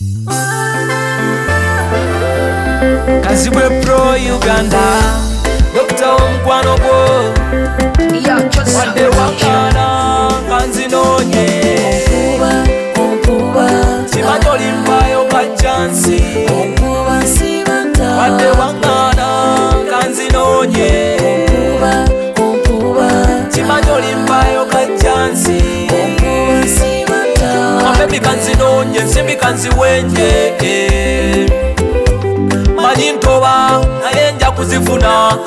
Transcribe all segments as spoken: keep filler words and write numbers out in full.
Kazibwe Pro Uganda Doctor Omkwano Gwo Wadde wakana kanzinonye Simanyi olimbayo kachansi Wadde wakana kanzinonye Simanyi olimbayo kachansi Mabebi kanzinonye nsimbi kanziwenye Manyi ntoba naye nja kuzifuna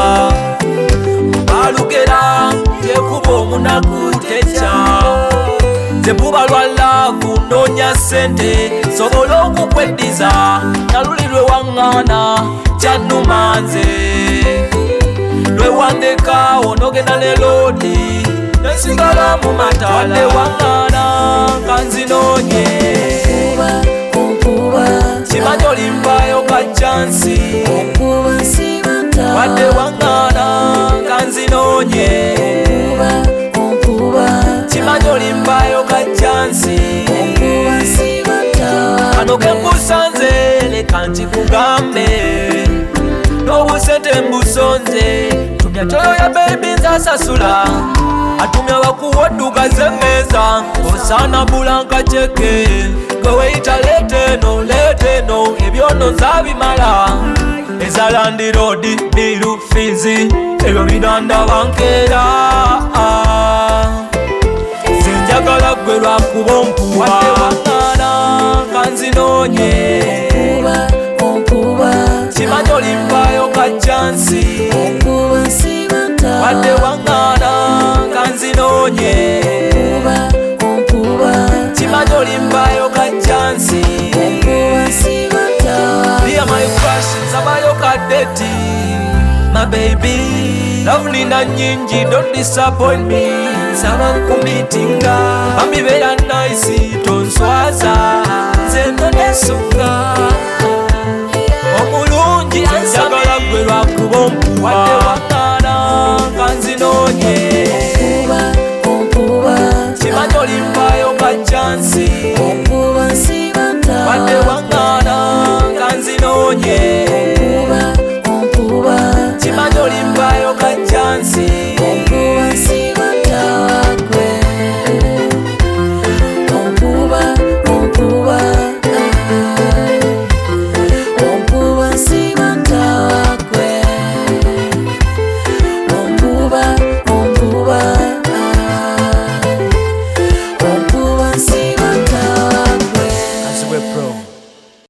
balugera tekuba omunaku teca nze buba lwa laavu noonya sente sobola okukweddiza naluli lwe waŋŋaana kyannuma nze lwe wandekaawo nogenda ne loodi nesigala mu matala wadde waŋŋaana kanzinoonye kimanyi olimbayo kachansi wadde waŋŋaana kanzinoonye kimanyi olimbayo kachansi kano kenkusanze leka nkikugambe n'obusente mbusonze tumya toyo ya bebi nzasasula atumya bakuwodduka zemmeeza osaana bulanka ceke gweweita leeteno leeteno ebyono nzabimala ezalandi roadi biru fizi ebyo binandaba nkeera zenjagala gwe lwakuba ompuba wadde waŋŋaana kanzinoonye kimanyi olimbayo kachansi wadde waŋŋaana kanzinoonye kimanyi olimbayo kachansi Dear my crush nsabayo kadeti my baby love nina nyingi don't disappoint me nsaba nkumitinga bamibera nice tonswaza nze ndo nesunga omulungi njagala gwe lwakuba ompuba wadde waŋŋaana kanzinoonye kimanyi olimbayo kachansi wadde waŋŋaana kanzinoonye kimanyi olimbayo kachansi Kazibwe Pro.